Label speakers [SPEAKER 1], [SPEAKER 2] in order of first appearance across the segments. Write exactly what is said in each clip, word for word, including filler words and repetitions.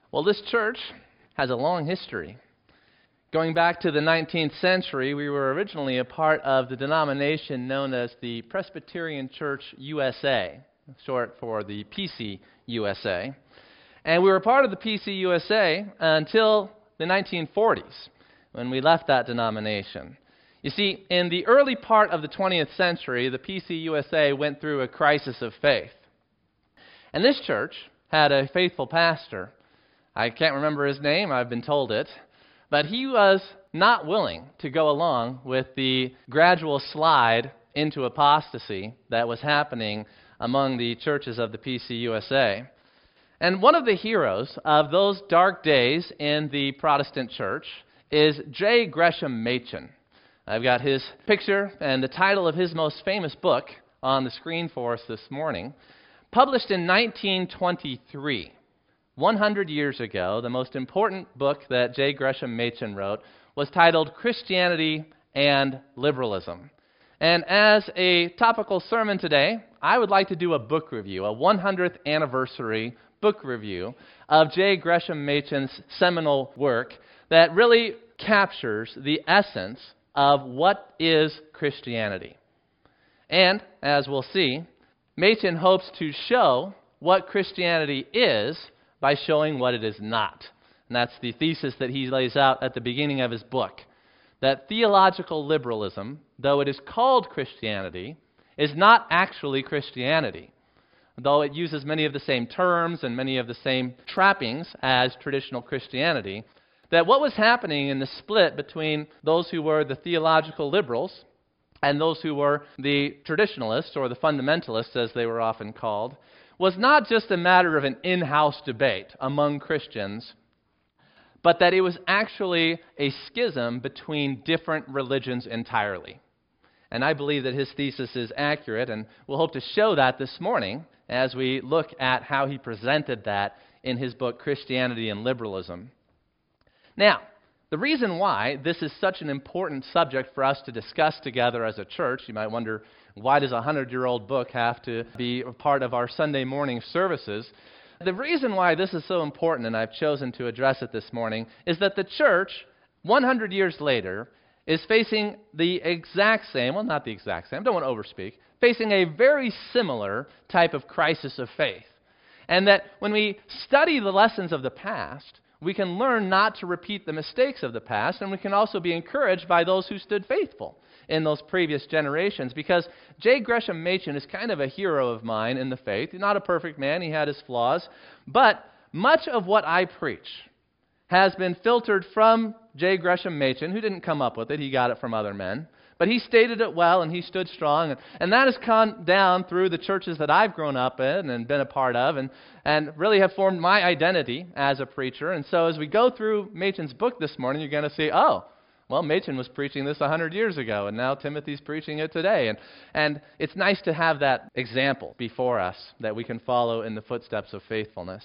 [SPEAKER 1] Well, this church has a long history. Going back to the nineteenth century, we were originally a part of the denomination known as the Presbyterian Church U S A, short for the P C U S A. And we were part of the P C U S A until the nineteen forties, when we left that denomination. You see, in the early part of the twentieth century, the P C U S A went through a crisis of faith. And this church had a faithful pastor. I can't remember his name, I've been told it. But he was not willing to go along with the gradual slide into apostasy that was happening among the churches of the P C U S A. And one of the heroes of those dark days in the Protestant church is J. Gresham Machen. I've got his picture and the title of his most famous book on the screen for us this morning. Published in nineteen twenty-three, one hundred years ago, the most important book that J. Gresham Machen wrote was titled Christianity and Liberalism. And as a topical sermon today, I would like to do a book review, a one hundredth anniversary book review of J. Gresham Machen's seminal work that really captures the essence of what is Christianity. And, as we'll see, Machen hopes to show what Christianity is by showing what it is not. And that's the thesis that he lays out at the beginning of his book. That theological liberalism, though it is called Christianity, is not actually Christianity. Though it uses many of the same terms and many of the same trappings as traditional Christianity, that what was happening in the split between those who were the theological liberals and those who were the traditionalists, or the fundamentalists as they were often called, was not just a matter of an in-house debate among Christians, but that it was actually a schism between different religions entirely. And I believe that his thesis is accurate, and we'll hope to show that this morning as we look at how he presented that in his book, Christianity and Liberalism. Now, the reason why this is such an important subject for us to discuss together as a church, you might wonder, why does a hundred-year-old book have to be a part of our Sunday morning services? The reason why this is so important, and I've chosen to address it this morning, is that the church, one hundred years later, is facing the exact same, well, not the exact same, I don't want to overspeak, facing a very similar type of crisis of faith. And that when we study the lessons of the past, we can learn not to repeat the mistakes of the past, and we can also be encouraged by those who stood faithful in those previous generations. Because J. Gresham Machen is kind of a hero of mine in the faith. He's not a perfect man, he had his flaws, but much of what I preach has been filtered from J. Gresham Machen, who didn't come up with it, he got it from other men. But he stated it well, and he stood strong, and, and that has come down through the churches that I've grown up in and been a part of, and, and really have formed my identity as a preacher. And so as we go through Machen's book this morning, you're going to see, oh, well, Machen was preaching this one hundred years ago, and now Timothy's preaching it today. And, and it's nice to have that example before us that we can follow in the footsteps of faithfulness.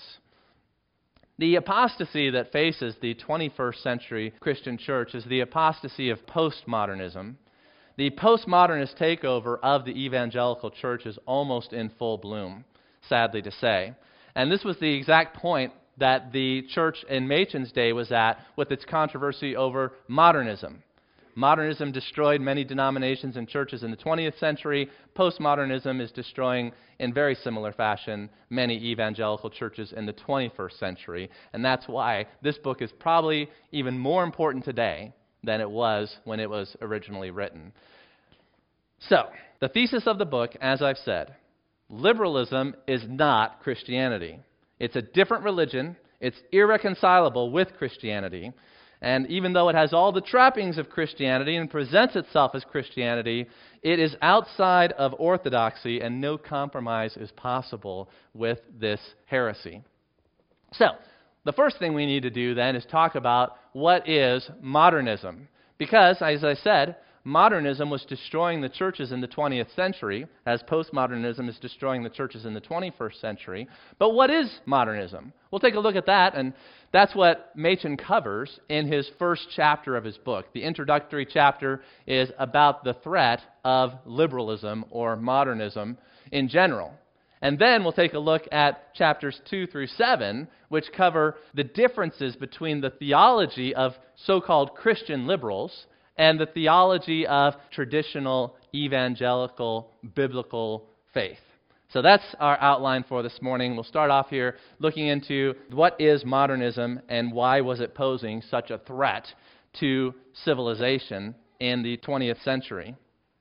[SPEAKER 1] The apostasy that faces the twenty-first century Christian church is the apostasy of postmodernism. The postmodernist takeover of the evangelical church is almost in full bloom, sadly to say. And this was the exact point that the church in Machen's day was at with its controversy over modernism. Modernism destroyed many denominations and churches in the twentieth century. Postmodernism is destroying, in very similar fashion, many evangelical churches in the twenty-first century. And that's why this book is probably even more important today than it was when it was originally written. So, the thesis of the book, as I've said, liberalism is not Christianity. It's a different religion. It's irreconcilable with Christianity. And even though it has all the trappings of Christianity and presents itself as Christianity, it is outside of orthodoxy, and no compromise is possible with this heresy. So, the first thing we need to do then is talk about what is modernism. Because, as I said, modernism was destroying the churches in the twentieth century, as postmodernism is destroying the churches in the twenty-first century. But what is modernism? We'll take a look at that, and that's what Machen covers in his first chapter of his book. The introductory chapter is about the threat of liberalism or modernism in general. And then we'll take a look at chapters two through seven, which cover the differences between the theology of so-called Christian liberals and the theology of traditional evangelical biblical faith. So that's our outline for this morning. We'll start off here looking into what is modernism and why was it posing such a threat to civilization in the twentieth century.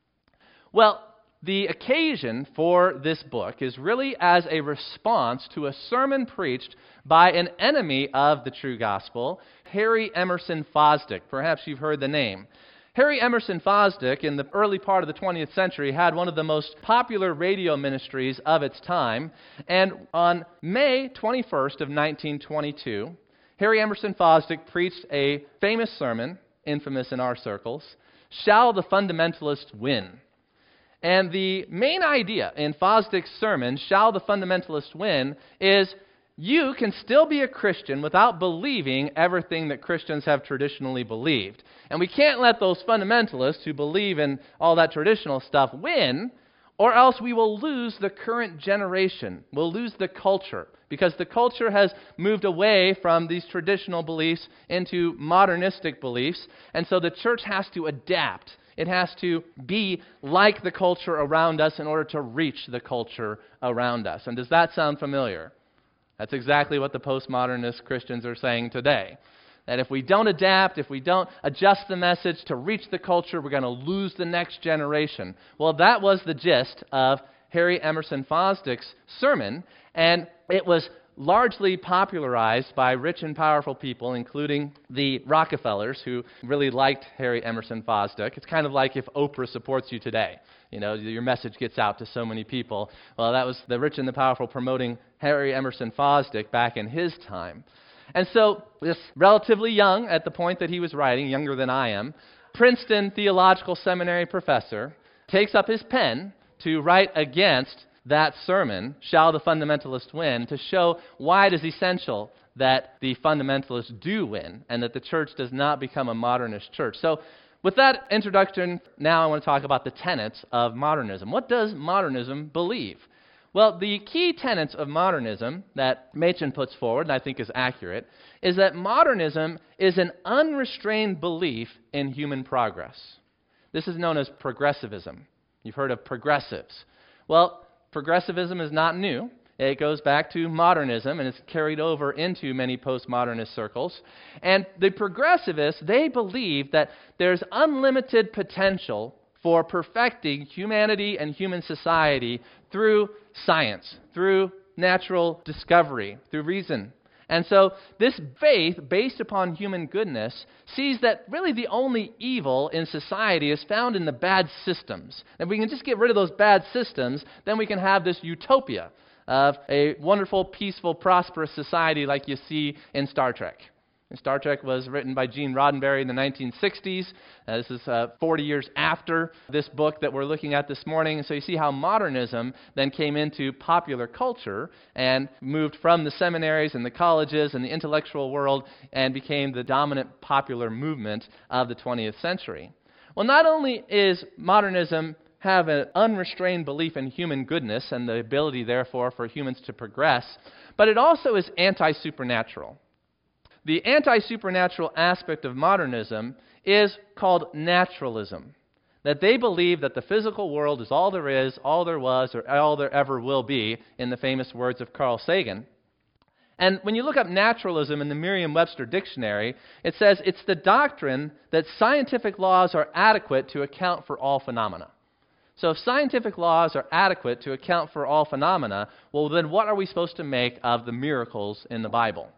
[SPEAKER 1] Well, the occasion for this book is really as a response to a sermon preached by an enemy of the true gospel, Harry Emerson Fosdick. Perhaps you've heard the name. Harry Emerson Fosdick, in the early part of the twentieth century, had one of the most popular radio ministries of its time, and on May twenty-first of nineteen twenty-two, Harry Emerson Fosdick preached a famous sermon, infamous in our circles, "Shall the Fundamentalist Win?" And the main idea in Fosdick's sermon, "Shall the Fundamentalist Win?" is you can still be a Christian without believing everything that Christians have traditionally believed. And we can't let those fundamentalists who believe in all that traditional stuff win, or else we will lose the current generation. We'll lose the culture, because the culture has moved away from these traditional beliefs into modernistic beliefs, and so the church has to adapt. It has to be like the culture around us in order to reach the culture around us. And does that sound familiar? That's exactly what the postmodernist Christians are saying today. That if we don't adapt, if we don't adjust the message to reach the culture, we're going to lose the next generation. Well, that was the gist of Harry Emerson Fosdick's sermon, and it was largely popularized by rich and powerful people, including the Rockefellers, who really liked Harry Emerson Fosdick. It's kind of like if Oprah supports you today. You know, your message gets out to so many people. Well, that was the rich and the powerful promoting Harry Emerson Fosdick back in his time. And so, this relatively young at the point that he was writing, younger than I am, Princeton Theological Seminary professor takes up his pen to write against that sermon, "Shall the Fundamentalist Win?" to show why it is essential that the fundamentalists do win and that the church does not become a modernist church. So, with that introduction, now I want to talk about the tenets of modernism. What does modernism believe? Well, the key tenets of modernism that Machen puts forward, and I think is accurate, is that modernism is an unrestrained belief in human progress. This is known as progressivism. You've heard of progressives. Well, progressivism is not new. It goes back to modernism, and it's carried over into many postmodernist circles. And the progressivists, they believe that there's unlimited potential for perfecting humanity and human society through science, through natural discovery, through reason. And so this faith, based upon human goodness, sees that really the only evil in society is found in the bad systems. If we can just get rid of those bad systems, then we can have this utopia of a wonderful, peaceful, prosperous society like you see in Star Trek. And Star Trek was written by Gene Roddenberry in the nineteen sixties. Uh, this is uh, forty years after this book that we're looking at this morning. And so you see how modernism then came into popular culture and moved from the seminaries and the colleges and the intellectual world and became the dominant popular movement of the twentieth century. Well, not only is modernism have an unrestrained belief in human goodness and the ability, therefore, for humans to progress, but it also is anti-supernatural. The anti-supernatural aspect of modernism is called naturalism, that they believe that the physical world is all there is, all there was, or all there ever will be, in the famous words of Carl Sagan. And when you look up naturalism in the Merriam-Webster dictionary, it says it's the doctrine that scientific laws are adequate to account for all phenomena. So if scientific laws are adequate to account for all phenomena, well, then what are we supposed to make of the miracles in the Bible?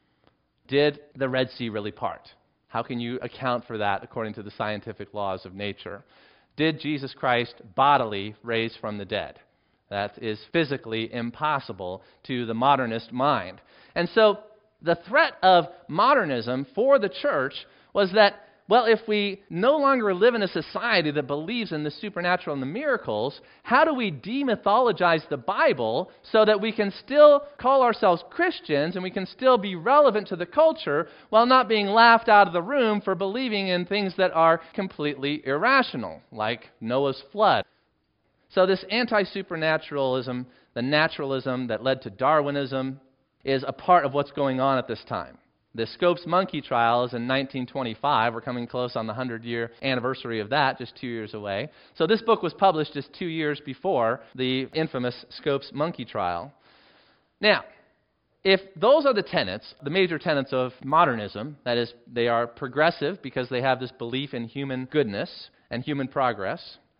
[SPEAKER 1] Did the Red Sea really part? How can you account for that according to the scientific laws of nature? Did Jesus Christ bodily raise from the dead? That is physically impossible to the modernist mind. And so the threat of modernism for the church was that, well, if we no longer live in a society that believes in the supernatural and the miracles, how do we demythologize the Bible so that we can still call ourselves Christians and we can still be relevant to the culture while not being laughed out of the room for believing in things that are completely irrational, like Noah's flood? So this anti-supernaturalism the naturalism that led to Darwinism, is a part of what's going on at this time. The Scopes monkey trials in nineteen twenty-five, we're coming close on the hundred-year anniversary of that, just two years away. So this book was published just two years before the infamous Scopes monkey trial. Now, if those are the tenets, the major tenets of modernism, that is, they are progressive because they have this belief in human goodness and human progress,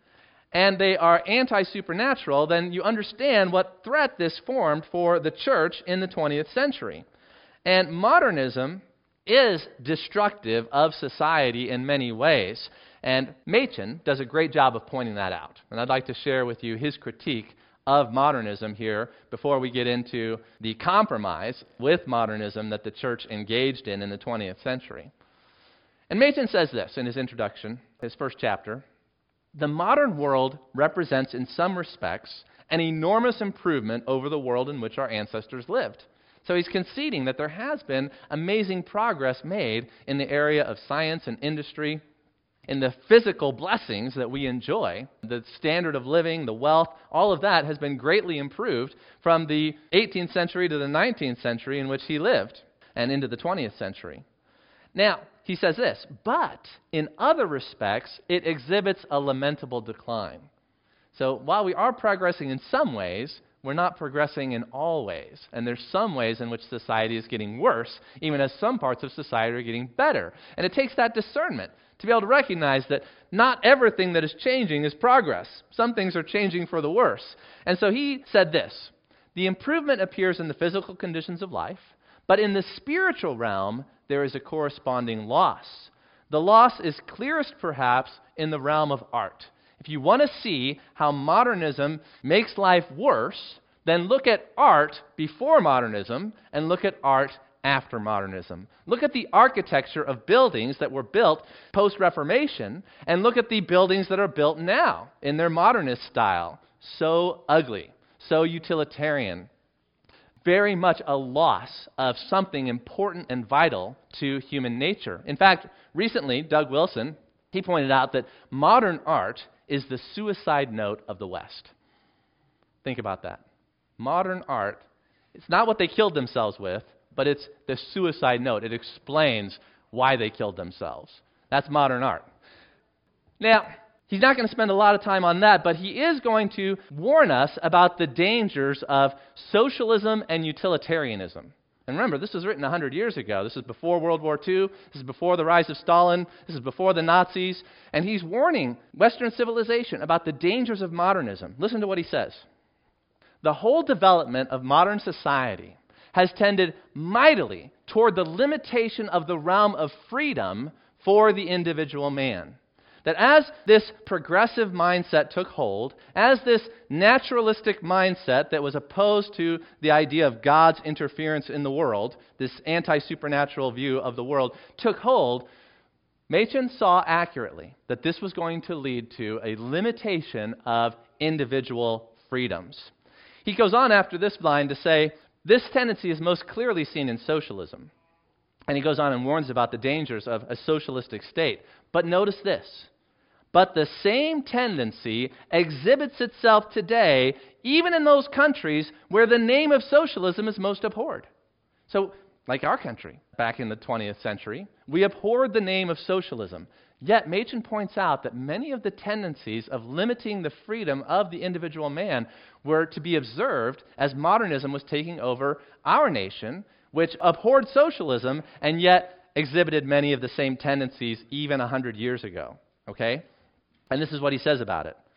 [SPEAKER 1] and they are anti-supernatural, then you understand what threat this formed for the church in the twentieth century. And modernism is destructive of society in many ways. And Machen does a great job of pointing that out. And I'd like to share with you his critique of modernism here before we get into the compromise with modernism that the church engaged in in the twentieth century. And Machen says this in his introduction, his first chapter: "The modern world represents in some respects an enormous improvement over the world in which our ancestors lived." So he's conceding that there has been amazing progress made in the area of science and industry, in the physical blessings that we enjoy. The standard of living, the wealth, all of that has been greatly improved from the eighteenth century to the nineteenth century in which he lived, and into the twentieth century. Now, he says this, but in other respects, it exhibits a lamentable decline. So while we are progressing in some ways, we're not progressing in all ways. And there's some ways in which society is getting worse, even as some parts of society are getting better. And it takes that discernment to be able to recognize that not everything that is changing is progress. Some things are changing for the worse. And so he said this: "The improvement appears in the physical conditions of life, but in the spiritual realm, there is a corresponding loss. The loss is clearest, perhaps, in the realm of art. If you want to see how modernism makes life worse, then look at art before modernism and look at art after modernism. Look at the architecture of buildings that were built post-Reformation and look at the buildings that are built now in their modernist style. So ugly, so utilitarian. Very much a loss of something important and vital to human nature." In fact, recently, Doug Wilson, he pointed out that modern art is the suicide note of the West. Think about that. Modern art, it's not what they killed themselves with, but it's the suicide note. It explains why they killed themselves. That's modern art. Now, he's not going to spend a lot of time on that, but he is going to warn us about the dangers of socialism and utilitarianism. And remember, this was written one hundred years ago. This is before World War Two. This is before the rise of Stalin. This is before the Nazis. And he's warning Western civilization about the dangers of modernism. Listen to what he says. "The whole development of modern society has tended mightily toward the limitation of the realm of freedom for the individual man. That as this progressive mindset took hold, as this naturalistic mindset that was opposed to the idea of God's interference in the world, this anti-supernatural view of the world, took hold, Machen saw accurately that this was going to lead to a limitation of individual freedoms." He goes on after this line to say, "This tendency is most clearly seen in socialism." And he goes on and warns about the dangers of a socialistic state. But notice this: "But the same tendency exhibits itself today even in those countries where the name of socialism is most abhorred." So, like our country back in the twentieth century, we abhorred the name of socialism. Yet Machen points out that many of the tendencies of limiting the freedom of the individual man were to be observed as modernism was taking over our nation, which abhorred socialism and yet exhibited many of the same tendencies even one hundred years ago. Okay? And this is what he says about it.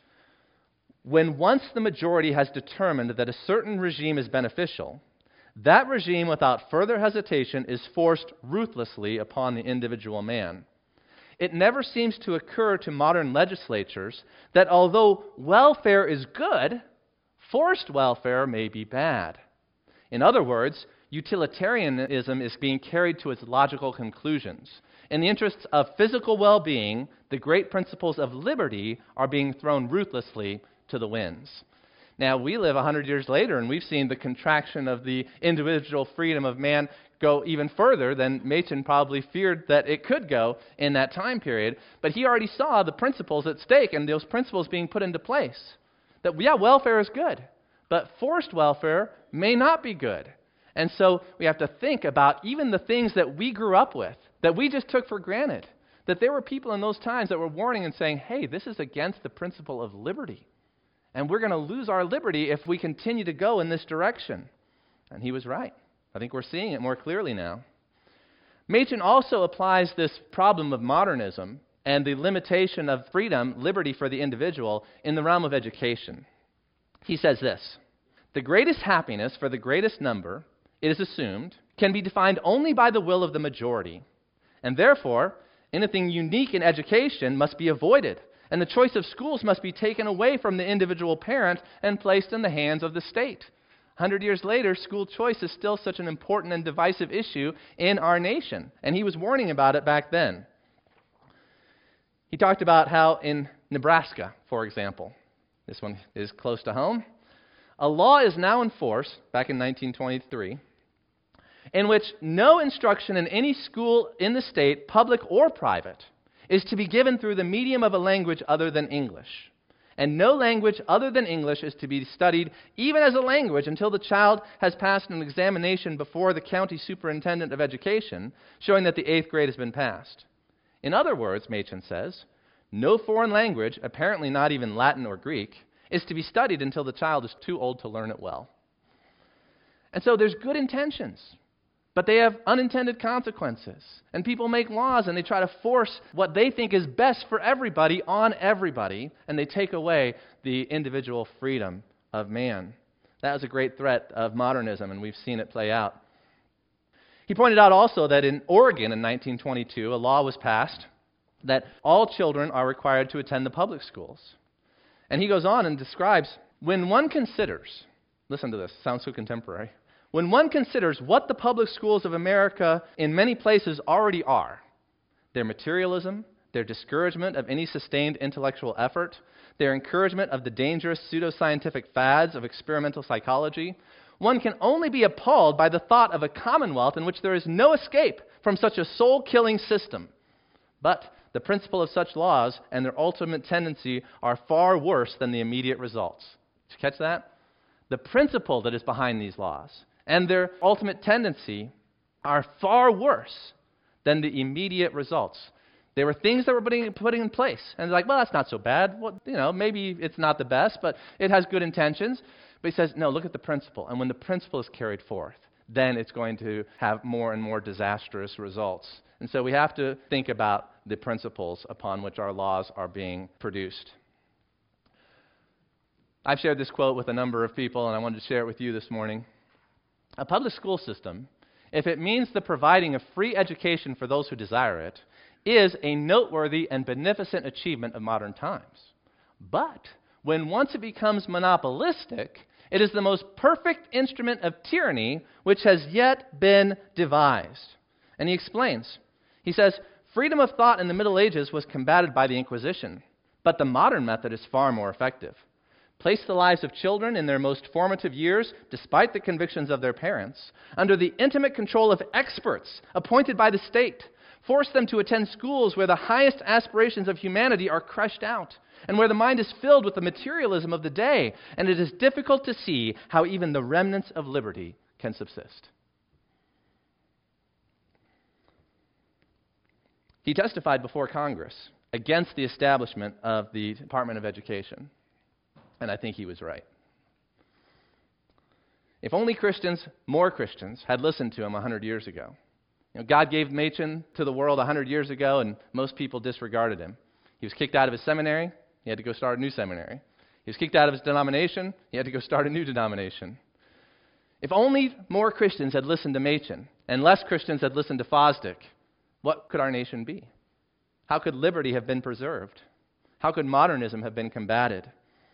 [SPEAKER 1] "When once the majority has determined that a certain regime is beneficial, that regime without further hesitation is forced ruthlessly upon the individual man. It never seems to occur to modern legislatures that although welfare is good, forced welfare may be bad. In other words, utilitarianism is being carried to its logical conclusions. In the interests of physical well-being, the great principles of liberty are being thrown ruthlessly to the winds." Now, we live one hundred years later, and we've seen the contraction of the individual freedom of man go even further than Machen probably feared that it could go in that time period. But he already saw the principles at stake and those principles being put into place. That, yeah, welfare is good, But forced welfare may not be good. And so we have to think about even the things that we grew up with, that we just took for granted, that there were people in those times that were warning and saying, hey, this is against the principle of liberty. And we're going to lose our liberty if we continue to go in this direction. And he was right. I think we're seeing it more clearly now. Machen also applies this problem of modernism and the limitation of freedom, liberty for the individual, in the realm of education. He says this: the greatest happiness for the greatest number, it is assumed, can be defined only by the will of the majority. And therefore, anything unique in education must be avoided, and the choice of schools must be taken away from the individual parent and placed in the hands of the state. A hundred years later, school choice is still such an important and divisive issue in our nation, and he was warning about it back then. He talked about how in Nebraska, for example, this one is close to home, a law is now in force, back in nineteen twenty-three, in which no instruction in any school in the state, public or private, is to be given through the medium of a language other than English. And no language other than English is to be studied even as a language until the child has passed an examination before the county superintendent of education, showing that the eighth grade has been passed. In other words, Machen says, no foreign language, apparently not even Latin or Greek, is to be studied until the child is too old to learn it well. And so there's good intentions, but they have unintended consequences. And people make laws and they try to force what they think is best for everybody on everybody, and they take away the individual freedom of man. That was a great threat of modernism, and we've seen it play out. He pointed out also that in Oregon in nineteen twenty-two, a law was passed that all children are required to attend the public schools. And he goes on and describes, when one considers, listen to this, sounds so contemporary, when one considers what the public schools of America in many places already are, their materialism, their discouragement of any sustained intellectual effort, their encouragement of the dangerous pseudoscientific fads of experimental psychology, one can only be appalled by the thought of a commonwealth in which there is no escape from such a soul-killing system. But the principle of such laws and their ultimate tendency are far worse than the immediate results. Did you catch that? The principle that is behind these laws and their ultimate tendency are far worse than the immediate results. There were things that were putting, putting in place. And they're like, well, that's not so bad. Well, you know, maybe it's not the best, but it has good intentions. But he says, no, look at the principle. And when the principle is carried forth, then it's going to have more and more disastrous results. And so we have to think about the principles upon which our laws are being produced. I've shared this quote with a number of people, and I wanted to share it with you this morning. A public school system, if it means the providing of free education for those who desire it, is a noteworthy and beneficent achievement of modern times. But when once it becomes monopolistic, it is the most perfect instrument of tyranny which has yet been devised. And he explains. He says, freedom of thought in the Middle Ages was combated by the Inquisition, but the modern method is far more effective. Place the lives of children in their most formative years, despite the convictions of their parents, under the intimate control of experts appointed by the state. Force them to attend schools where the highest aspirations of humanity are crushed out, and where the mind is filled with the materialism of the day, and it is difficult to see how even the remnants of liberty can subsist. He testified before Congress against the establishment of the Department of Education, and I think he was right. If only Christians, more Christians, had listened to him a hundred years ago. You know, God gave Machen to the world a hundred years ago, and most people disregarded him. He was kicked out of his seminary. He had to go start a new seminary. He was kicked out of his denomination. He had to go start a new denomination. If only more Christians had listened to Machen, and less Christians had listened to Fosdick, what could our nation be? How could liberty have been preserved? How could modernism have been combated?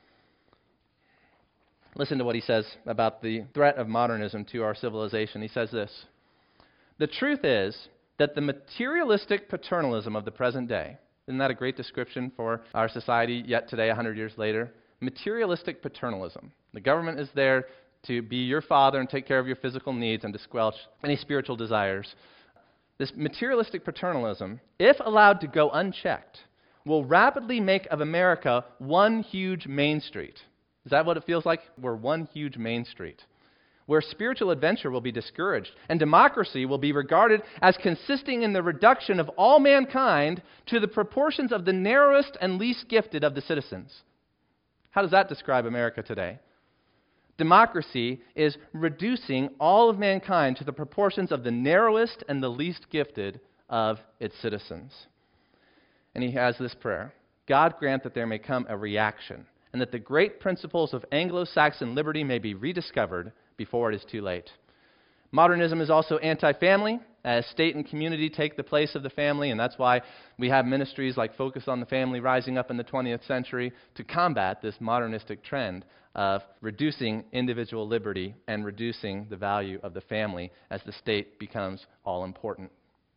[SPEAKER 1] Listen to what he says about the threat of modernism to our civilization. He says this: the truth is that the materialistic paternalism of the present day, isn't that a great description for our society yet today, a hundred years later? Materialistic paternalism. The government is there to be your father and take care of your physical needs and to squelch any spiritual desires. This materialistic paternalism, if allowed to go unchecked, will rapidly make of America one huge Main Street. Is that what it feels like? We're one huge main street, where spiritual adventure will be discouraged, and democracy will be regarded as consisting in the reduction of all mankind to the proportions of the narrowest and least gifted of the citizens. How does that describe America today? Democracy is reducing all of mankind to the proportions of the narrowest and the least gifted of its citizens. And he has this prayer: God grant that there may come a reaction, and that the great principles of Anglo-Saxon liberty may be rediscovered before it is too late. Modernism is also anti-family, as state and community take the place of the family, and that's why we have ministries like Focus on the Family rising up in the twentieth century to combat this modernistic trend of reducing individual liberty and reducing the value of the family as the state becomes all-important.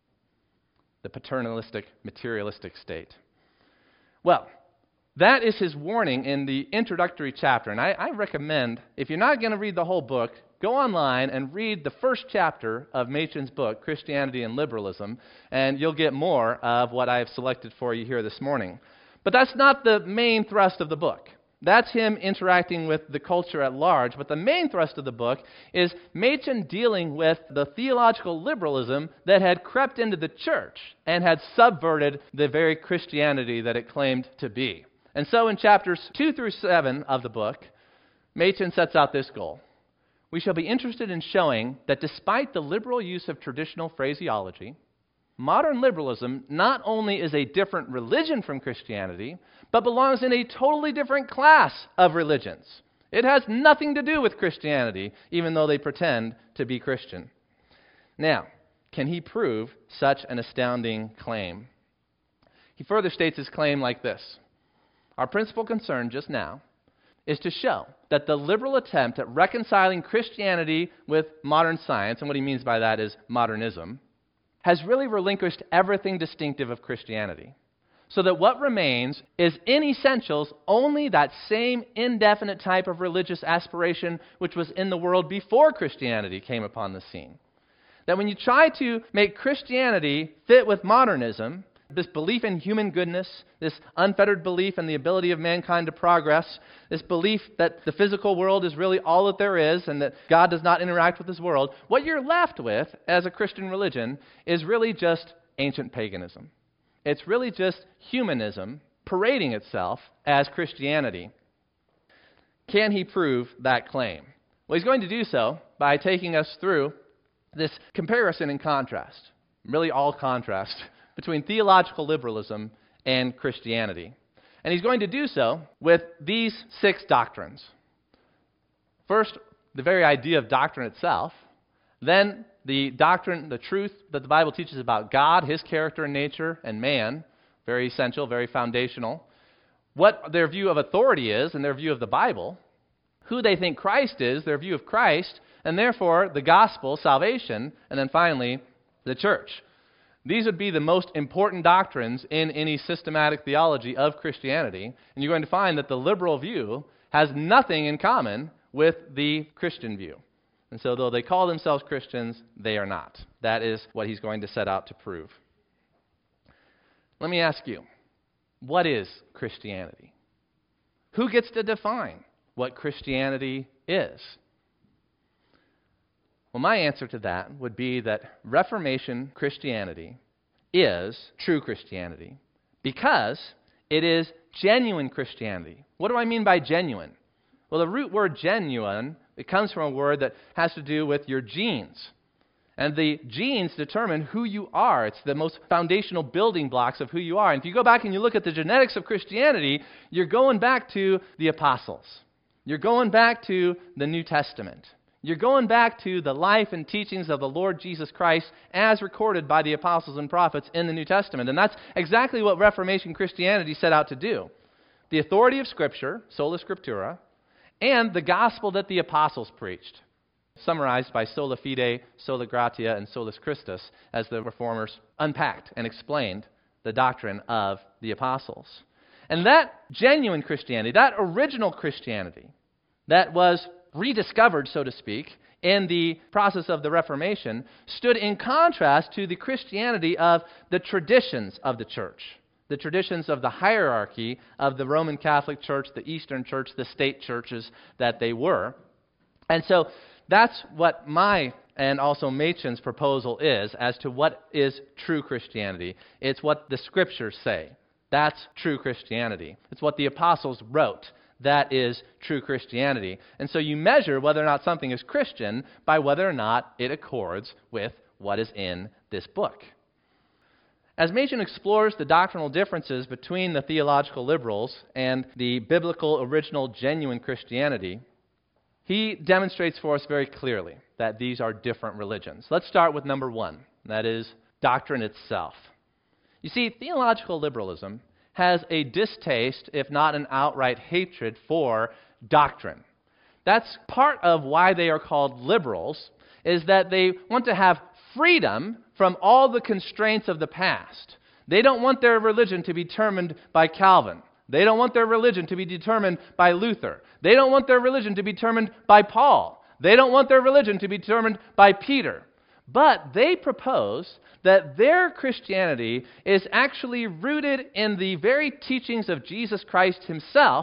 [SPEAKER 1] The paternalistic, materialistic state. Well, that is his warning in the introductory chapter. And I, I recommend, if you're not going to read the whole book, go online and read the first chapter of Machen's book, Christianity and Liberalism, and you'll get more of what I've selected for you here this morning. But that's not the main thrust of the book. That's him interacting with the culture at large. But the main thrust of the book is Machen dealing with the theological liberalism that had crept into the church and had subverted the very Christianity that it claimed to be. And so in chapters two through seven of the book, Machen sets out this goal. We shall be interested in showing that despite the liberal use of traditional phraseology, modern liberalism not only is a different religion from Christianity, but belongs in a totally different class of religions. It has nothing to do with Christianity, even though they pretend to be Christian. Now, can he prove such an astounding claim? He further states his claim like this: our principal concern just now is to show that the liberal attempt at reconciling Christianity with modern science, and what he means by that is modernism, has really relinquished everything distinctive of Christianity, so that what remains is in essentials only that same indefinite type of religious aspiration which was in the world before Christianity came upon the scene. That when you try to make Christianity fit with modernism, this belief in human goodness, this unfettered belief in the ability of mankind to progress, this belief that the physical world is really all that there is and that God does not interact with this world, what you're left with as a Christian religion is really just ancient paganism. It's really just humanism parading itself as Christianity. Can he prove that claim? Well, he's going to do so by taking us through this comparison and contrast, really all contrast, between theological liberalism and Christianity. And he's going to do so with these six doctrines. First, the very idea of doctrine itself. Then, the doctrine, the truth that the Bible teaches about God, His character and nature, and man. Very essential, very foundational. What their view of authority is and their view of the Bible. Who they think Christ is, their view of Christ. And therefore, the gospel, salvation. And then finally, the church. These would be the most important doctrines in any systematic theology of Christianity. And you're going to find that the liberal view has nothing in common with the Christian view. And so though they call themselves Christians, they are not. That is what he's going to set out to prove. Let me ask you, what is Christianity? Who gets to define what Christianity is? Well, my answer to that would be that Reformation Christianity is true Christianity because it is genuine Christianity. What do I mean by genuine? Well, the root word genuine, it comes from a word that has to do with your genes. And the genes determine who you are. It's the most foundational building blocks of who you are. And if you go back and you look at the genetics of Christianity, you're going back to the apostles. You're going back to the New Testament. You're going back to the life and teachings of the Lord Jesus Christ as recorded by the apostles and prophets in the New Testament. And that's exactly what Reformation Christianity set out to do. The authority of Scripture, sola scriptura, and the gospel that the apostles preached, summarized by sola fide, sola gratia, and solus Christus, as the Reformers unpacked and explained the doctrine of the apostles. And that genuine Christianity, that original Christianity, that was rediscovered, so to speak, in the process of the Reformation, stood in contrast to the Christianity of the traditions of the church. the traditions of the hierarchy of the Roman Catholic Church, the Eastern Church, the state churches that they were. And so that's what my and also Machen's proposal is as to what is true Christianity. It's what the Scriptures say. That's true Christianity. It's what the apostles wrote. That is true Christianity. And so you measure whether or not something is Christian by whether or not it accords with what is in this book. As Machen explores the doctrinal differences between the theological liberals and the biblical, original, genuine Christianity, he demonstrates for us very clearly that these are different religions. Let's start with number one, that is doctrine itself. You see, theological liberalism has a distaste, if not an outright hatred, for doctrine. That's part of why they are called liberals, is that they want to have freedom from all the constraints of the past. They don't want their religion to be determined by Calvin. They don't want their religion to be determined by Luther. They don't want their religion to be determined by Paul. They don't want their religion to be determined by Peter. But they propose that their Christianity is actually rooted in the very teachings of Jesus Christ himself,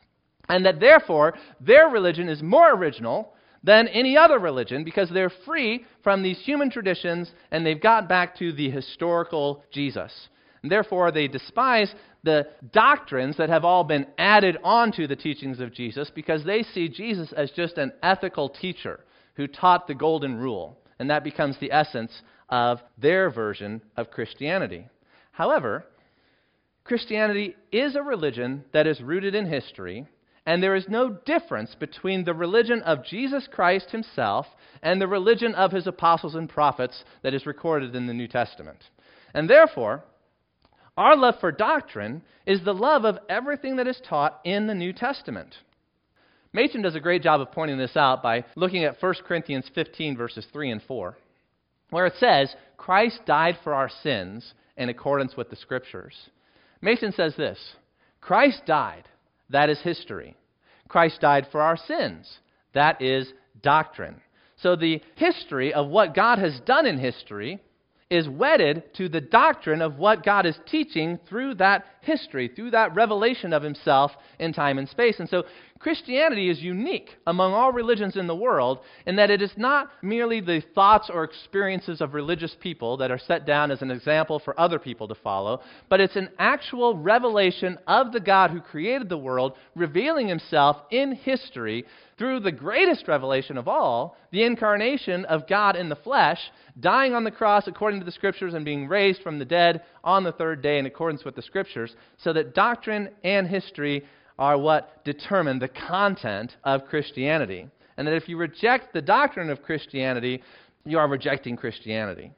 [SPEAKER 1] and that therefore their religion is more original than any other religion because they're free from these human traditions and they've got back to the historical Jesus. And therefore they despise the doctrines that have all been added onto the teachings of Jesus because they see Jesus as just an ethical teacher who taught the golden rule. And that becomes the essence of their version of Christianity. However, Christianity is a religion that is rooted in history, and there is no difference between the religion of Jesus Christ himself and the religion of his apostles and prophets that is recorded in the New Testament. And therefore, our love for doctrine is the love of everything that is taught in the New Testament. Machen does a great job of pointing this out by looking at First Corinthians fifteen, verses three and four, where it says, Christ died for our sins in accordance with the Scriptures. Machen says this, Christ died, that is history. Christ died for our sins, that is doctrine. So the history of what God has done in history is wedded to the doctrine of what God is teaching through that history, through that revelation of himself in time and space. And so Christianity is unique among all religions in the world in that it is not merely the thoughts or experiences of religious people that are set down as an example for other people to follow, but it's an actual revelation of the God who created the world, revealing himself in history through the greatest revelation of all, the incarnation of God in the flesh, dying on the cross according to the Scriptures and being raised from the dead on the third day in accordance with the Scriptures, so that doctrine and history are what determine the content of Christianity. And that if you reject the doctrine of Christianity, you are rejecting Christianity.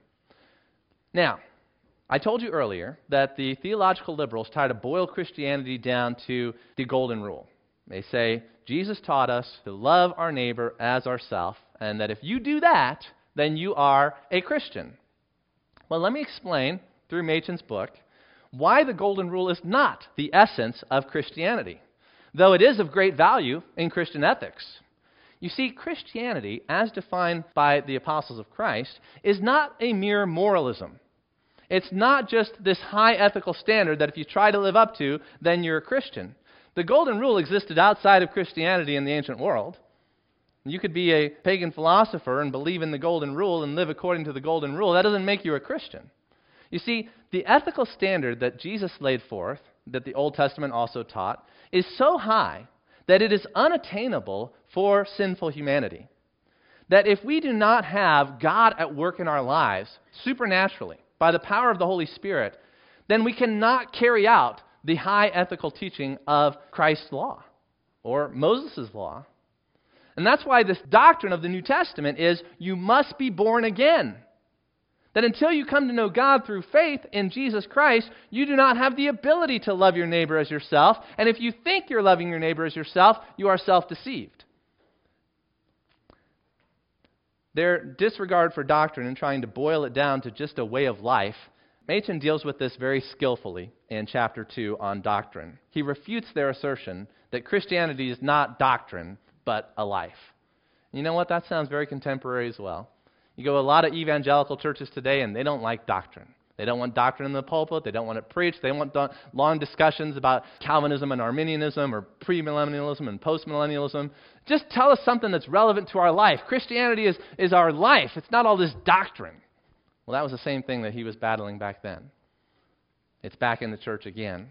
[SPEAKER 1] Now, I told you earlier that the theological liberals try to boil Christianity down to the golden rule. They say, Jesus taught us to love our neighbor as ourselves, and that if you do that, then you are a Christian. Well, let me explain, through Machen's book, why the golden rule is not the essence of Christianity, though it is of great value in Christian ethics. You see, Christianity, as defined by the apostles of Christ, is not a mere moralism. It's not just this high ethical standard that if you try to live up to, then you're a Christian. The golden rule existed outside of Christianity in the ancient world. You could be a pagan philosopher and believe in the golden rule and live according to the golden rule. That doesn't make you a Christian. You see, the ethical standard that Jesus laid forth, that the Old Testament also taught, is so high that it is unattainable for sinful humanity. That if we do not have God at work in our lives supernaturally, by the power of the Holy Spirit, then we cannot carry out the high ethical teaching of Christ's law or Moses' law. And that's why this doctrine of the New Testament is you must be born again. That until you come to know God through faith in Jesus Christ, you do not have the ability to love your neighbor as yourself. And if you think you're loving your neighbor as yourself, you are self-deceived. Their disregard for doctrine and trying to boil it down to just a way of life, Machen deals with this very skillfully in chapter two on doctrine. He refutes their assertion that Christianity is not doctrine, but a life. You know what? That sounds very contemporary as well. You go to a lot of evangelical churches today, and they don't like doctrine. They don't want doctrine in the pulpit. They don't want it preached. They want do- long discussions about Calvinism and Arminianism or premillennialism and postmillennialism. Just tell us something that's relevant to our life. Christianity is, is our life. It's not all this doctrine. Well, that was the same thing that he was battling back then. It's back in the church again.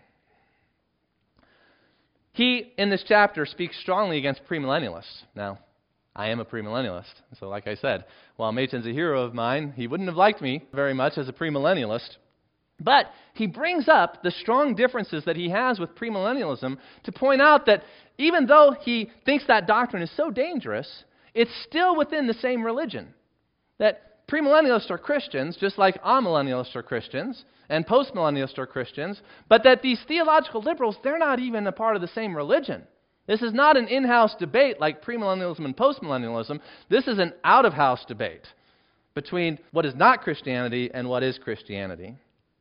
[SPEAKER 1] He, in this chapter, speaks strongly against premillennialists. Now, I am a premillennialist. So like I said, while Machen's a hero of mine, he wouldn't have liked me very much as a premillennialist. But he brings up the strong differences that he has with premillennialism to point out that even though he thinks that doctrine is so dangerous, it's still within the same religion. That premillennialists are Christians, just like amillennialists are Christians, and postmillennialists are Christians, but that these theological liberals, they're not even a part of the same religion. This is not an in-house debate like premillennialism and postmillennialism. This is an out-of-house debate between what is not Christianity and what is Christianity.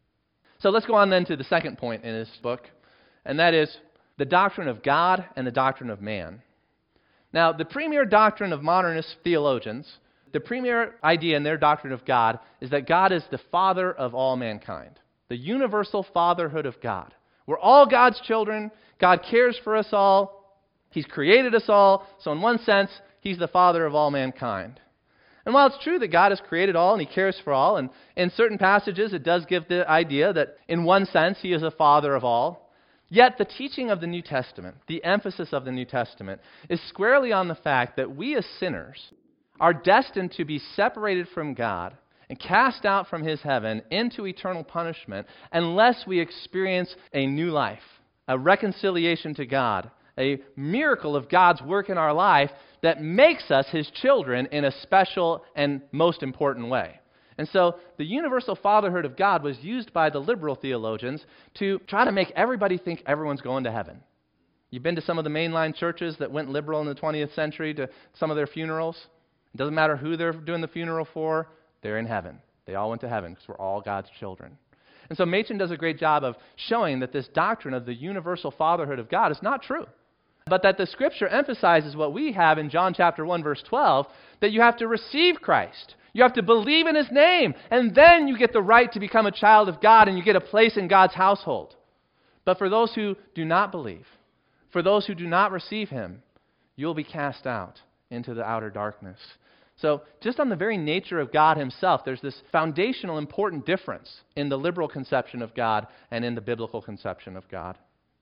[SPEAKER 1] So let's go on then to the second point in this book, and that is the doctrine of God and the doctrine of man. Now, the premier doctrine of modernist theologians, the premier idea in their doctrine of God is that God is the father of all mankind, the universal fatherhood of God. We're all God's children. God cares for us all. He's created us all, so in one sense, he's the father of all mankind. And while it's true that God has created all and he cares for all, and in certain passages it does give the idea that in one sense he is a father of all, yet the teaching of the New Testament, the emphasis of the New Testament, is squarely on the fact that we as sinners are destined to be separated from God and cast out from his heaven into eternal punishment unless we experience a new life, a reconciliation to God, a miracle of God's work in our life that makes us his children in a special and most important way. And so the universal fatherhood of God was used by the liberal theologians to try to make everybody think everyone's going to heaven. You've been to some of the mainline churches that went liberal in the twentieth century to some of their funerals. It doesn't matter who they're doing the funeral for, they're in heaven. They all went to heaven because we're all God's children. And so Machen does a great job of showing that this doctrine of the universal fatherhood of God is not true. But that the Scripture emphasizes what we have in John chapter one, verse twelve, that you have to receive Christ. You have to believe in his name, and then you get the right to become a child of God, and you get a place in God's household. But for those who do not believe, for those who do not receive him, you'll be cast out into the outer darkness. So just on the very nature of God himself, there's this foundational important difference in the liberal conception of God and in the biblical conception of God.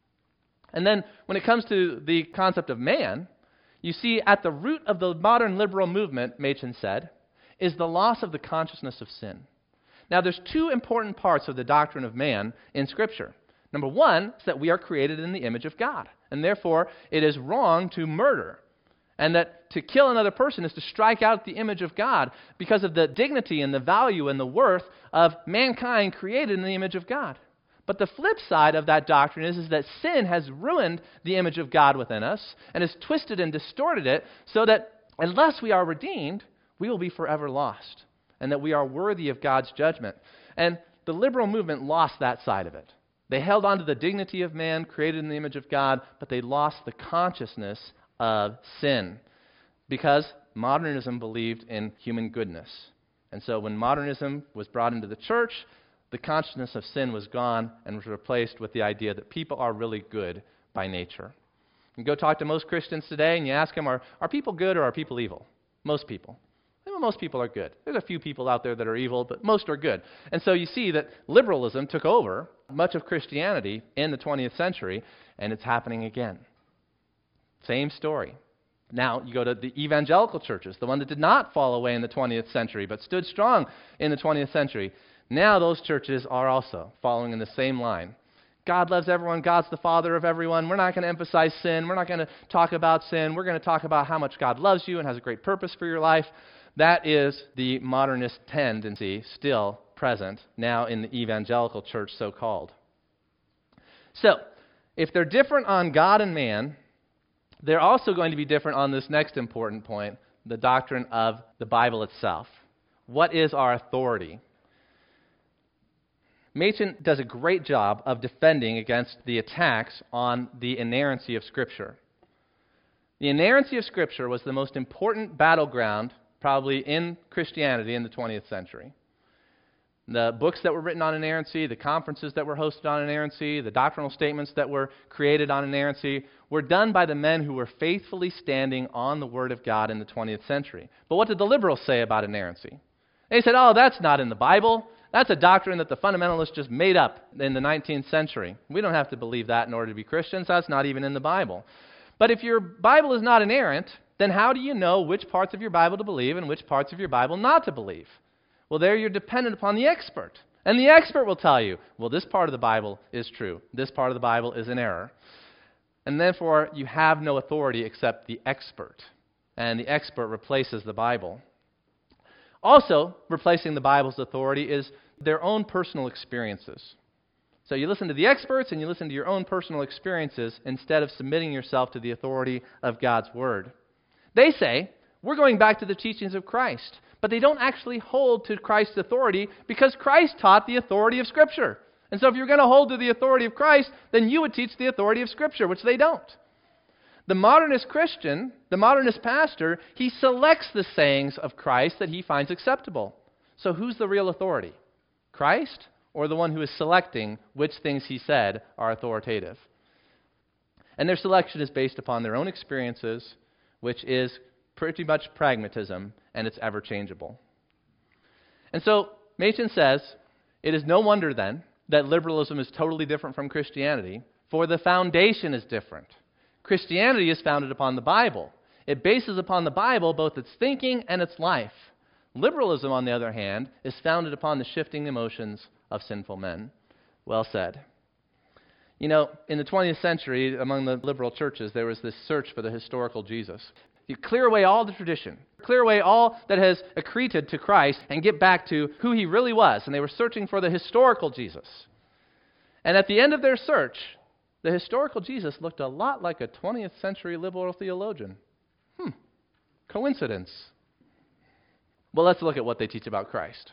[SPEAKER 1] And then when it comes to the concept of man, you see at the root of the modern liberal movement, Machen said, is the loss of the consciousness of sin. Now there's two important parts of the doctrine of man in Scripture. Number one is that we are created in the image of God, and therefore it is wrong to murder, and that to kill another person is to strike out the image of God because of the dignity and the value and the worth of mankind created in the image of God. But the flip side of that doctrine is, is that sin has ruined the image of God within us and has twisted and distorted it so that unless we are redeemed, we will be forever lost and that we are worthy of God's judgment. And the liberal movement lost that side of it. They held on to the dignity of man created in the image of God, but they lost the consciousness of sin because modernism believed in human goodness. And so when modernism was brought into the church, the consciousness of sin was gone and was replaced with the idea that people are really good by nature. You go talk to most Christians today and you ask them, are, are people good or are people evil? Most people. Well, most people are good. There's a few people out there that are evil, but most are good. And so you see that liberalism took over much of Christianity in the twentieth century, and it's happening again. Same story. Now you go to the evangelical churches, the one that did not fall away in the twentieth century, but stood strong in the twentieth century. Now those churches are also following in the same line. God loves everyone. God's the father of everyone. We're not going to emphasize sin. We're not going to talk about sin. We're going to talk about how much God loves you and has a great purpose for your life. That is the modernist tendency still present now in the evangelical church, so-called. So, if they're different on God and man, they're also going to be different on this next important point, the doctrine of the Bible itself. What is our authority? Machen does a great job of defending against the attacks on the inerrancy of Scripture. The inerrancy of Scripture was the most important battleground probably in Christianity in the twentieth century. The books that were written on inerrancy, the conferences that were hosted on inerrancy, the doctrinal statements that were created on inerrancy were done by the men who were faithfully standing on the Word of God in the twentieth century. But what did the liberals say about inerrancy? They said, oh, that's not in the Bible. That's a doctrine that the fundamentalists just made up in the nineteenth century. We don't have to believe that in order to be Christians. That's not even in the Bible. But if your Bible is not inerrant, then how do you know which parts of your Bible to believe and which parts of your Bible not to believe? Well, there you're dependent upon the expert. And the expert will tell you, well, this part of the Bible is true. This part of the Bible is in error. And therefore, you have no authority except the expert. And the expert replaces the Bible. Also, replacing the Bible's authority is their own personal experiences. So you listen to the experts and you listen to your own personal experiences instead of submitting yourself to the authority of God's Word. They say, we're going back to the teachings of Christ. But they don't actually hold to Christ's authority because Christ taught the authority of Scripture. And so if you're going to hold to the authority of Christ, then you would teach the authority of Scripture, which they don't. The modernist Christian, the modernist pastor, he selects the sayings of Christ that he finds acceptable. So who's the real authority? Christ or the one who is selecting which things he said are authoritative? And their selection is based upon their own experiences, which is pretty much pragmatism, and it's ever changeable. And so Machen says, it is no wonder then that liberalism is totally different from Christianity, for the foundation is different. Christianity is founded upon the Bible. It bases upon the Bible both its thinking and its life. Liberalism, on the other hand, is founded upon the shifting emotions of sinful men. Well said. You know, in the twentieth century, among the liberal churches, there was this search for the historical Jesus. You clear away all the tradition, clear away all that has accreted to Christ, and get back to who he really was. And they were searching for the historical Jesus. And at the end of their search, the historical Jesus looked a lot like a twentieth century liberal theologian. Hmm, coincidence. Well, let's look at what they teach about Christ.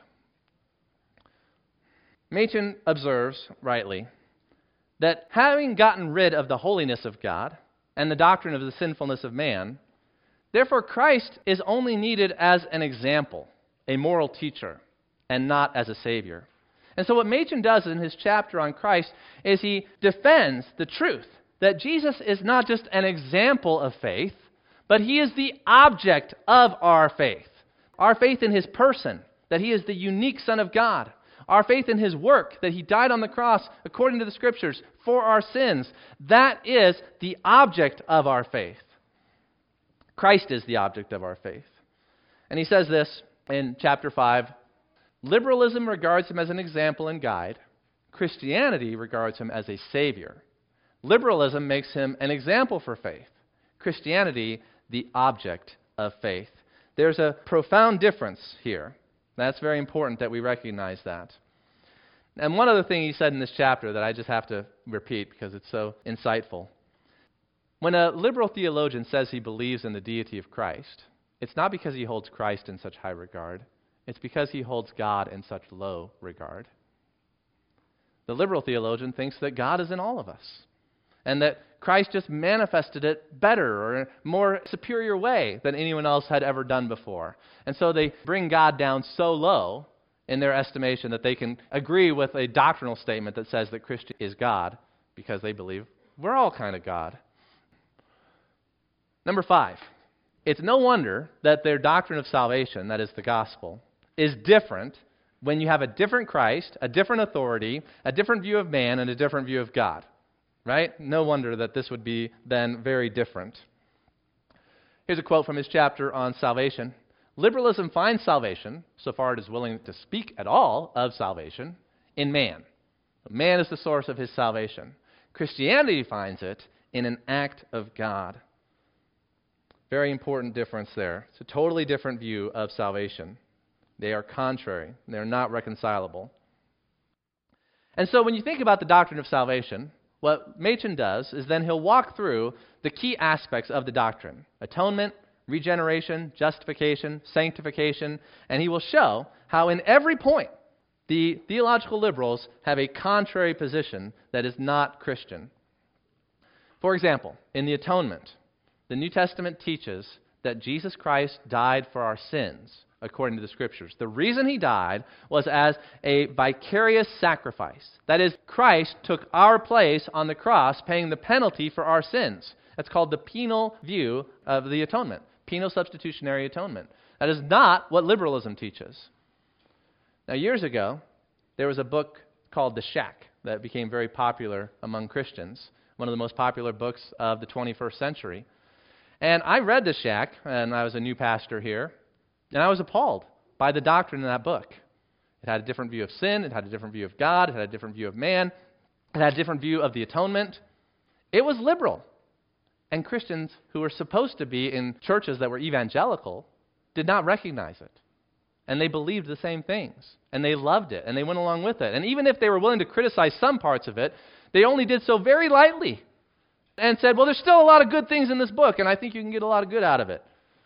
[SPEAKER 1] Machen observes, rightly, that having gotten rid of the holiness of God and the doctrine of the sinfulness of man, therefore, Christ is only needed as an example, a moral teacher, and not as a savior. And so what Machen does in his chapter on Christ is he defends the truth that Jesus is not just an example of faith, but he is the object of our faith. Our faith in his person, that he is the unique Son of God. Our faith in his work, that he died on the cross according to the Scriptures for our sins. That is the object of our faith. Christ is the object of our faith. And he says this in chapter five, liberalism regards him as an example and guide. Christianity regards him as a savior. Liberalism makes him an example for faith. Christianity, the object of faith. There's a profound difference here. That's very important that we recognize that. And one other thing he said in this chapter that I just have to repeat because it's so insightful. When a liberal theologian says he believes in the deity of Christ, it's not because he holds Christ in such high regard. It's because he holds God in such low regard. The liberal theologian thinks that God is in all of us, and that Christ just manifested it better or in a more superior way than anyone else had ever done before. And so they bring God down so low in their estimation that they can agree with a doctrinal statement that says that Christ is God because they believe we're all kind of God. Number five, it's no wonder that their doctrine of salvation, that is the gospel, is different when you have a different Christ, a different authority, a different view of man, and a different view of God. Right? No wonder that this would be then very different. Here's a quote from his chapter on salvation. Liberalism finds salvation, so far it is willing to speak at all of salvation, in man. Man is the source of his salvation. Christianity finds it in an act of God. Very important difference there. It's a totally different view of salvation. They are contrary. They're not reconcilable. And so when you think about the doctrine of salvation, what Machen does is then he'll walk through the key aspects of the doctrine. Atonement, regeneration, justification, sanctification, and he will show how in every point the theological liberals have a contrary position that is not Christian. For example, in the atonement, the New Testament teaches that Jesus Christ died for our sins according to the Scriptures. The reason he died was as a vicarious sacrifice. That is, Christ took our place on the cross, paying the penalty for our sins. That's called the penal view of the atonement, penal substitutionary atonement. That is not what liberalism teaches. Now, years ago, there was a book called The Shack that became very popular among Christians, one of the most popular books of the twenty-first century. And I read The Shack, and I was a new pastor here, and I was appalled by the doctrine in that book. It had a different view of sin, it had a different view of God, it had a different view of man, it had a different view of the atonement. It was liberal. And Christians who were supposed to be in churches that were evangelical did not recognize it. And they believed the same things. And they loved it. And they went along with it. And even if they were willing to criticize some parts of it, they only did so very lightly. And said, well, there's still a lot of good things in this book, and I think you can get a lot of good out of it.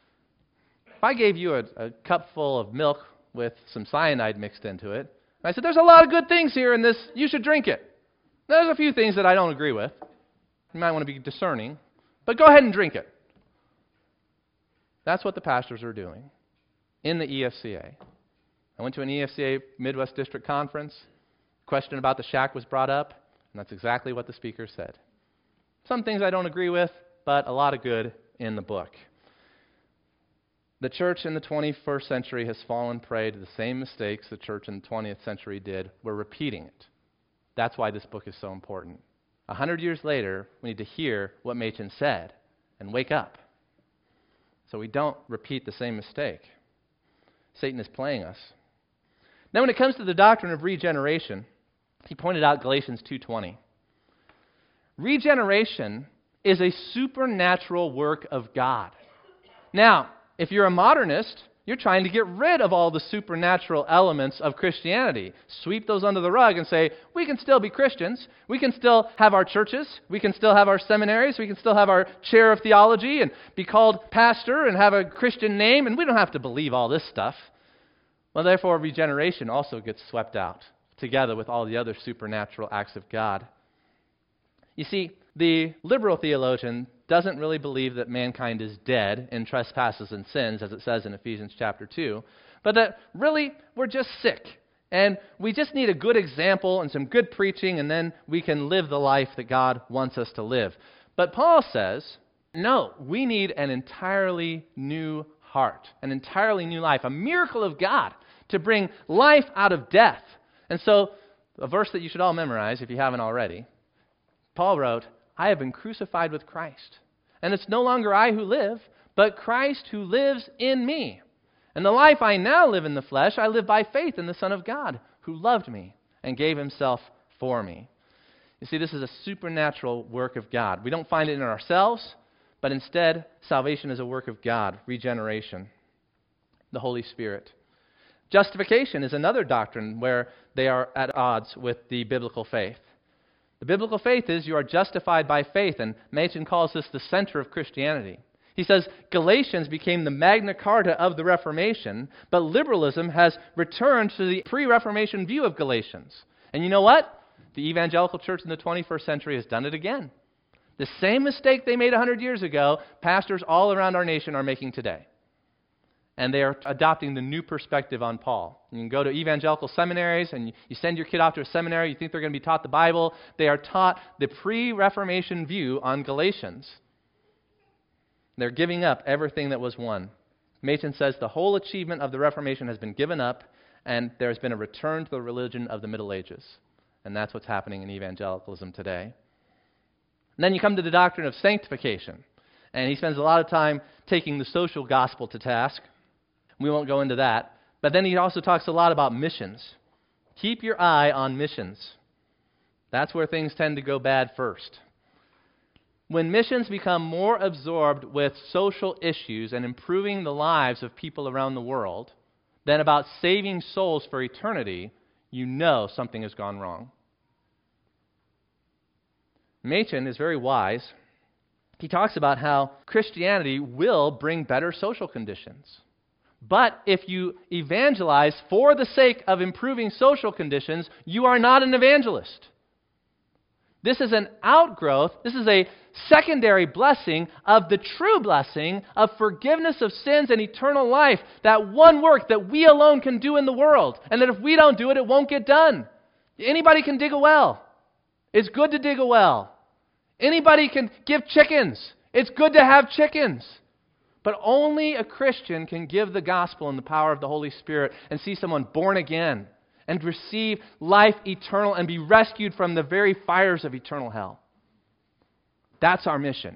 [SPEAKER 1] If I gave you a, a cup full of milk with some cyanide mixed into it, and I said, there's a lot of good things here in this, you should drink it. There's a few things that I don't agree with. You might want to be discerning. But go ahead and drink it. That's what the pastors are doing in the E F C A. I went to an E F C A Midwest District Conference. A question about the shack was brought up, and that's exactly what the speaker said. Some things I don't agree with, but a lot of good in the book. The church in the twenty-first century has fallen prey to the same mistakes the church in the twentieth century did. We're repeating it. That's why this book is so important. A hundred years later, we need to hear what Machen said and wake up so we don't repeat the same mistake. Satan is playing us. Now, when it comes to the doctrine of regeneration, he pointed out Galatians two twenty. Regeneration is a supernatural work of God. Now, if you're a modernist, you're trying to get rid of all the supernatural elements of Christianity. Sweep those under the rug and say, we can still be Christians. We can still have our churches. We can still have our seminaries. We can still have our chair of theology and be called pastor and have a Christian name, and we don't have to believe all this stuff. Well, therefore, regeneration also gets swept out together with all the other supernatural acts of God. You see, the liberal theologian doesn't really believe that mankind is dead in trespasses and sins, as it says in Ephesians chapter two, but that really we're just sick, and we just need a good example and some good preaching, and then we can live the life that God wants us to live. But Paul says, no, we need an entirely new heart, an entirely new life, a miracle of God to bring life out of death. And so, a verse that you should all memorize if you haven't already, Paul wrote, I have been crucified with Christ, and it's no longer I who live, but Christ who lives in me. And the life I now live in the flesh, I live by faith in the Son of God, who loved me and gave himself for me. You see, this is a supernatural work of God. We don't find it in ourselves, but instead, salvation is a work of God, regeneration, the Holy Spirit. Justification is another doctrine where they are at odds with the biblical faith. The biblical faith is you are justified by faith, and Machen calls this the center of Christianity. He says Galatians became the Magna Carta of the Reformation, but liberalism has returned to the pre-Reformation view of Galatians. And you know what? The evangelical church in the twenty-first century has done it again. The same mistake they made one hundred years ago, pastors all around our nation are making today. And they are adopting the new perspective on Paul. You can go to evangelical seminaries and you send your kid off to a seminary, you think they're going to be taught the Bible. They are taught the pre-Reformation view on Galatians. They're giving up everything that was won. Machen says the whole achievement of the Reformation has been given up, and there has been a return to the religion of the Middle Ages. And that's what's happening in evangelicalism today. And then you come to the doctrine of sanctification. And he spends a lot of time taking the social gospel to task. We won't go into that. But then he also talks a lot about missions. Keep your eye on missions. That's where things tend to go bad first. When missions become more absorbed with social issues and improving the lives of people around the world than about saving souls for eternity, you know something has gone wrong. Machen is very wise. He talks about how Christianity will bring better social conditions. But if you evangelize for the sake of improving social conditions, you are not an evangelist. This is an outgrowth, this is a secondary blessing of the true blessing of forgiveness of sins and eternal life, that one work that we alone can do in the world, and that if we don't do it, it won't get done. Anybody can dig a well. It's good to dig a well. Anybody can give chickens. It's good to have chickens. But only a Christian can give the gospel in the power of the Holy Spirit and see someone born again and receive life eternal and be rescued from the very fires of eternal hell. That's our mission.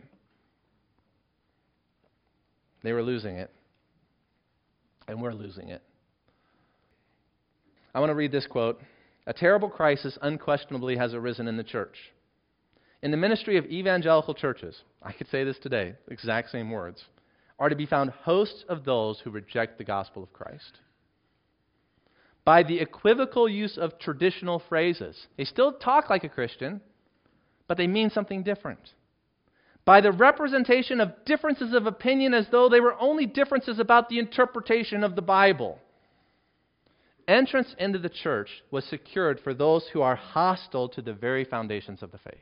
[SPEAKER 1] They were losing it, and we're losing it. I want to read this quote. A terrible crisis unquestionably has arisen in the church. In the ministry of evangelical churches, I could say this today, exact same words, are to be found hosts of those who reject the gospel of Christ. By the equivocal use of traditional phrases. They still talk like a Christian, but they mean something different. By the representation of differences of opinion as though they were only differences about the interpretation of the Bible. Entrance into the church was secured for those who are hostile to the very foundations of the faith.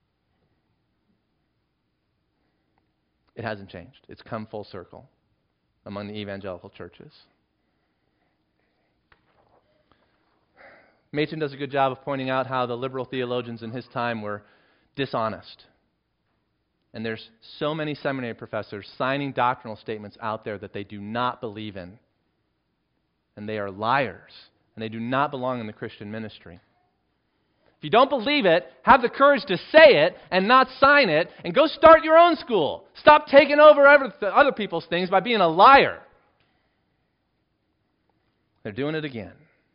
[SPEAKER 1] It hasn't changed. It's come full circle among the evangelical churches. Machen does a good job of pointing out how the liberal theologians in his time were dishonest. And there's so many seminary professors signing doctrinal statements out there that they do not believe in. And they are liars. And they do not belong in the Christian ministry. If you don't believe it, have the courage to say it and not sign it, and go start your own school. Stop taking over other people's things by being a liar. They're doing it again.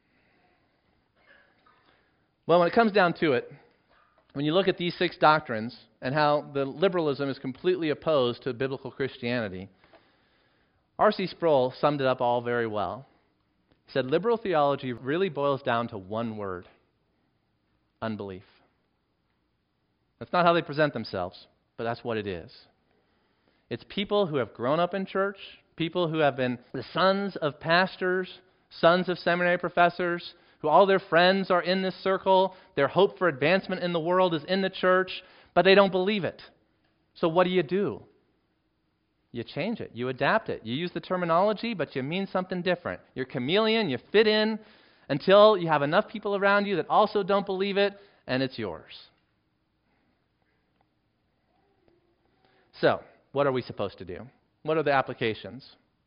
[SPEAKER 1] Well, when it comes down to it, when you look at these six doctrines and how the liberalism is completely opposed to biblical Christianity, R C Sproul summed it up all very well. He said, liberal theology really boils down to one word: unbelief. That's not how they present themselves, but that's what it is. It's people who have grown up in church, people who have been the sons of pastors, sons of seminary professors, who all their friends are in this circle, their hope for advancement in the world is in the church, but they don't believe it. So what do you do? You change it. You adapt it. You use the terminology, but you mean something different. You're chameleon. You fit in until you have enough people around you that also don't believe it, and it's yours. So, what are we supposed to do? What are the applications?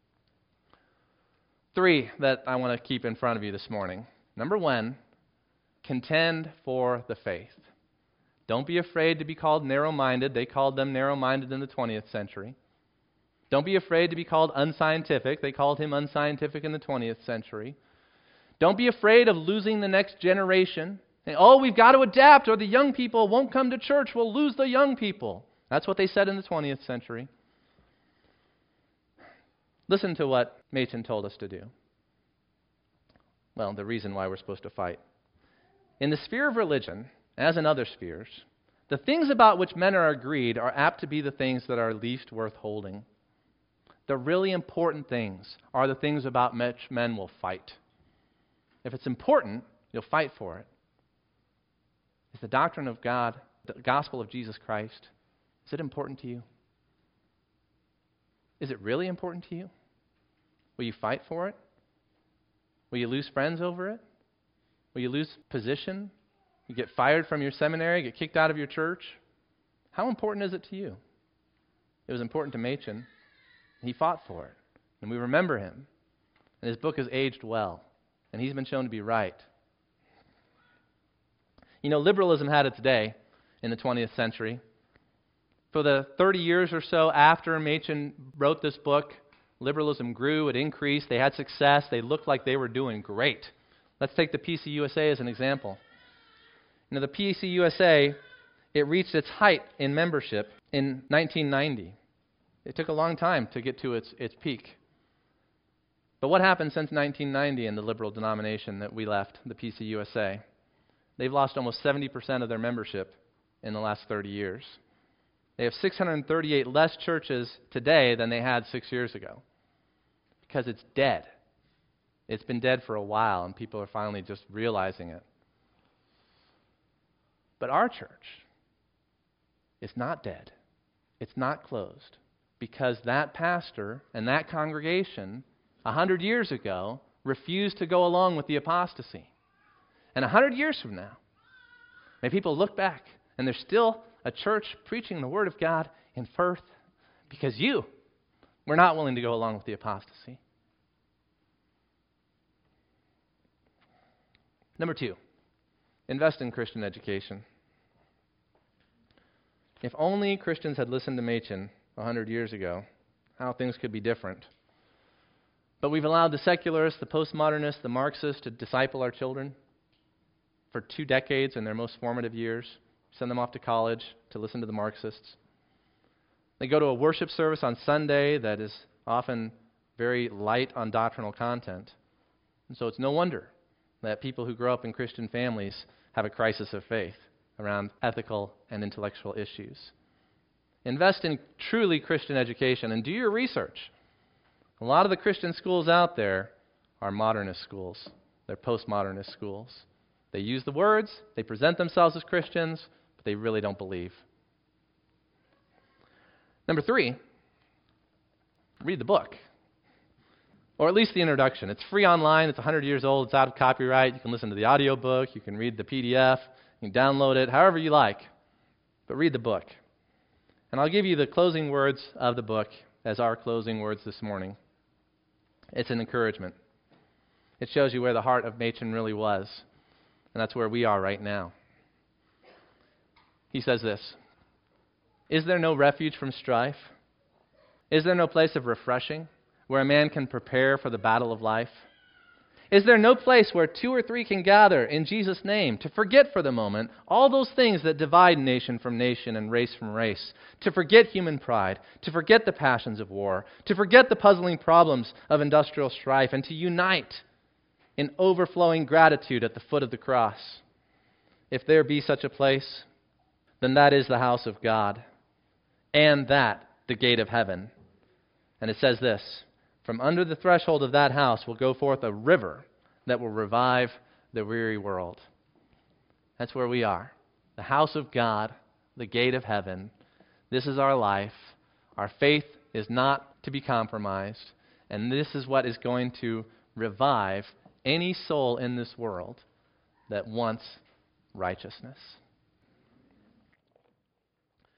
[SPEAKER 1] Three that I want to keep in front of you this morning. Number one, contend for the faith. Don't be afraid to be called narrow-minded. They called them narrow-minded in the twentieth century. Don't be afraid to be called unscientific. They called him unscientific in the twentieth century. Don't be afraid of losing the next generation. And, oh, we've got to adapt or the young people won't come to church. We'll lose the young people. That's what they said in the twentieth century. Listen to what Machen told us to do. Well, the reason why we're supposed to fight. In the sphere of religion, as in other spheres, the things about which men are agreed are apt to be the things that are least worth holding. The really important things are the things about which men will fight. If it's important, you'll fight for it. Is the doctrine of God, the gospel of Jesus Christ, is it important to you? Is it really important to you? Will you fight for it? Will you lose friends over it? Will you lose position? You get fired from your seminary, get kicked out of your church? How important is it to you? It was important to Machen. He fought for it. And we remember him. And his book has aged well. And he's been shown to be right. You know, liberalism had its day in the twentieth century. For the thirty years or so after Machen wrote this book, liberalism grew, it increased, they had success, they looked like they were doing great. Let's take the P C U S A as an example. You know, the P C U S A, it reached its height in membership in nineteen ninety. It took a long time to get to its, its peak. But what happened since nineteen ninety in the liberal denomination that we left, the P C U S A? They've lost almost seventy percent of their membership in the last thirty years. They have six hundred thirty-eight less churches today than they had six years ago because it's dead. It's been dead for a while, and people are finally just realizing it. But our church, is not dead. It's not closed. Because that pastor and that congregation a hundred years ago refused to go along with the apostasy. And a hundred years from now, may people look back and there's still a church preaching the Word of God in Firth because you were not willing to go along with the apostasy. Number two, invest in Christian education. If only Christians had listened to Machen a hundred years ago, how things could be different. But we've allowed the secularists, the postmodernists, the Marxists to disciple our children for two decades in their most formative years, send them off to college to listen to the Marxists. They go to a worship service on Sunday that is often very light on doctrinal content. And so it's no wonder that people who grow up in Christian families have a crisis of faith around ethical and intellectual issues. Invest in truly Christian education and do your research. A lot of the Christian schools out there are modernist schools. They're postmodernist schools. They use the words, they present themselves as Christians, but they really don't believe. Number three, read the book. Or at least the introduction. It's free online. It's one hundred years old. It's out of copyright. You can listen to the audiobook. You can read the P D F. You can download it, however you like. But read the book. And I'll give you the closing words of the book as our closing words this morning. It's an encouragement. It shows you where the heart of Machen really was. And that's where we are right now. He says this, "Is there no refuge from strife? Is there no place of refreshing where a man can prepare for the battle of life? Is there no place where two or three can gather in Jesus' name to forget for the moment all those things that divide nation from nation and race from race, to forget human pride, to forget the passions of war, to forget the puzzling problems of industrial strife, and to unite in overflowing gratitude at the foot of the cross? If there be such a place, then that is the house of God, and that the gate of heaven." And it says this, "From under the threshold of that house will go forth a river that will revive the weary world." That's where we are. The house of God, the gate of heaven. This is our life. Our faith is not to be compromised. And this is what is going to revive any soul in this world that wants righteousness.